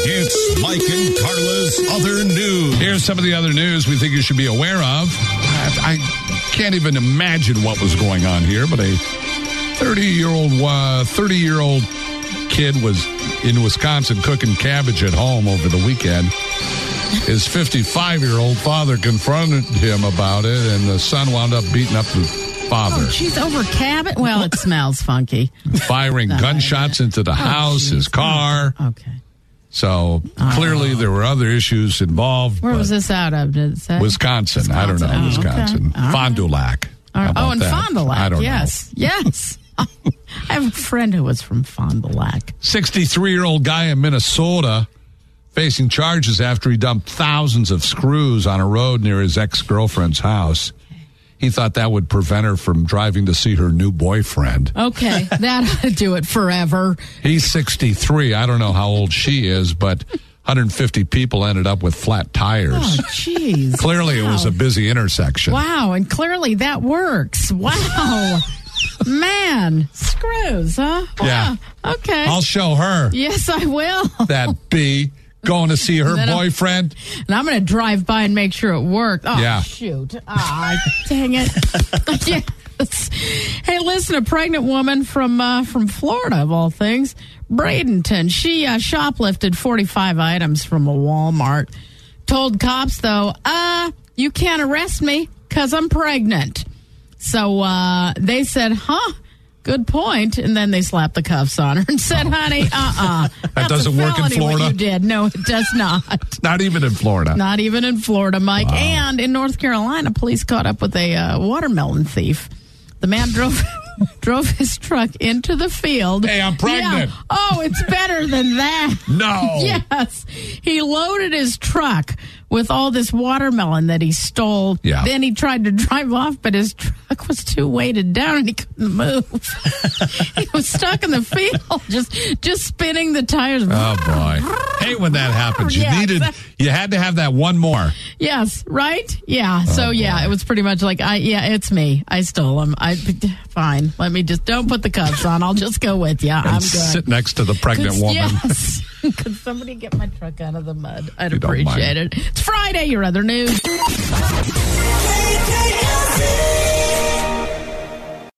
It's Mike and Carla's Other News. Here's some of the other news we think you should be aware of. I can't even imagine what was going on here, but a 30-year-old kid was in Wisconsin cooking cabbage at home over the weekend. His 55-year-old father confronted him about it, and the son wound up beating up the father. Oh, she's over cabbage? Well, it smells funky. Firing gunshots into the house, his car. Okay. So clearly there were other issues involved. Where was this out of? Did it say? Wisconsin. I don't know. Wisconsin. Okay. Fond du Lac. In Fond du Lac. I don't know. Yes. I have a friend who was from Fond du Lac. 63-year-old guy in Minnesota facing charges after he dumped thousands of screws on a road near his ex-girlfriend's house. He thought that would prevent her from driving to see her new boyfriend. Okay, that'll do it forever. He's 63. I don't know how old she is, but 150 people ended up with flat tires. Oh, jeez. Clearly, it was a busy intersection. Wow, and clearly that works. Wow. Man, screws, huh? Wow. Yeah. Okay. I'll show her. Yes, I will. That bee going to see her boyfriend. And I'm going to drive by and make sure it worked. Oh, yeah. Shoot. Dang it. Yes. Hey, listen, a pregnant woman from Florida, of all things, Bradenton, she shoplifted 45 items from a Walmart. Told cops, though, you can't arrest me because I'm pregnant. So they said, good point. And then they slapped the cuffs on her and said, honey, That that's doesn't work in Florida? What you did. No, it does not. Not even in Florida. Not even in Florida, Mike. Wow. And in North Carolina, police caught up with a watermelon thief. The man drove his truck into the field. Hey, I'm pregnant. Yeah. Oh, it's better than that. No. Yes. He loaded his truck with all this watermelon that he stole. Yeah. Then he tried to drive off, but his truck was too weighted down and he couldn't move. He was stuck in the field, just spinning the tires. Oh, boy. Hate when that happens. You had to have that one more. Yes, right? Yeah. So, it was pretty much like, it's me. I stole him. Fine. Let me don't put the cuffs on. I'll just go with you. I'm good. Sit next to the pregnant woman. Yes. Could somebody get my truck out of the mud? I'd appreciate it. It's Friday, your other news.